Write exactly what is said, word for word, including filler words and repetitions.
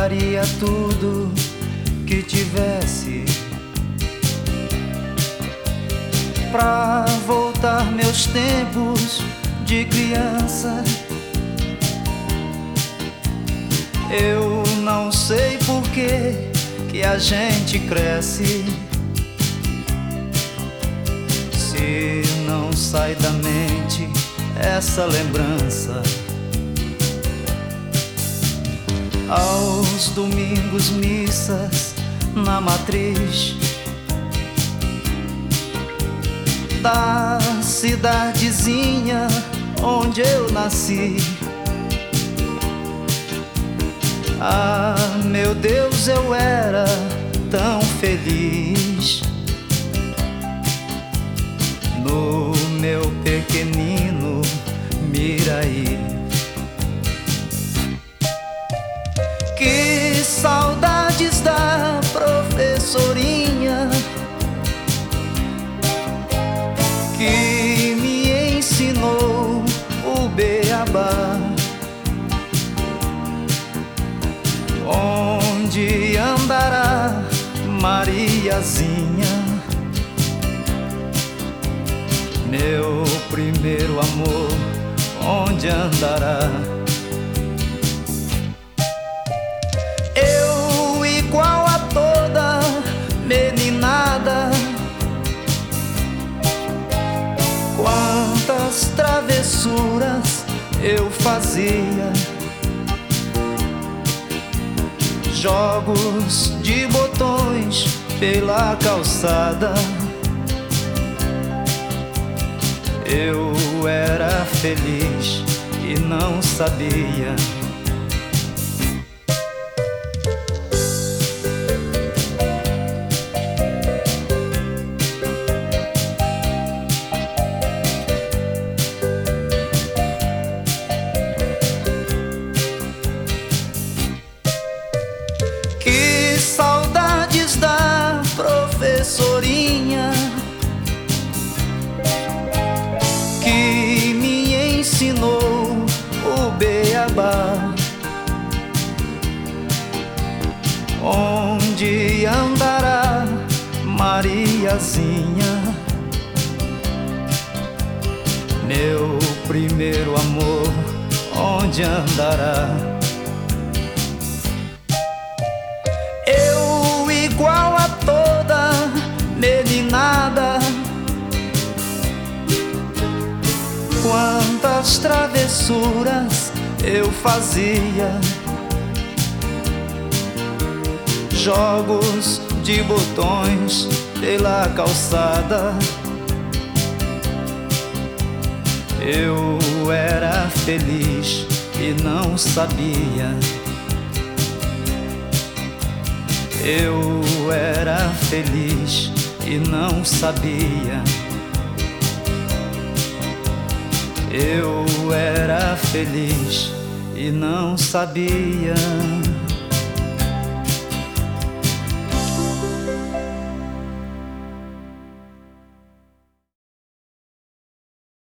daria tudo que tivesse pra voltar meus tempos de criança. Eu não sei por que que a gente cresce, se não sai da mente essa lembrança. Aos domingos, missas na matriz da cidadezinha onde eu nasci. Ah, meu Deus, eu era tão feliz no meu pequenino Miraí. Que saudades da professorinha que me ensinou o beabá. Onde andará Mariazinha, meu primeiro amor, onde andará? Eu, igual a toda meninada, quantas travessuras eu fazia, jogos de botões pela calçada. Eu era feliz e não sabia. Que saudades da professorinha que me ensinou o beabá. Onde andará Mariazinha, meu primeiro amor, onde andará? Igual a toda meninada, quantas travessuras eu fazia, jogos de botões pela calçada. Eu era feliz e não sabia. Eu era feliz e não sabia. Eu era feliz e não sabia.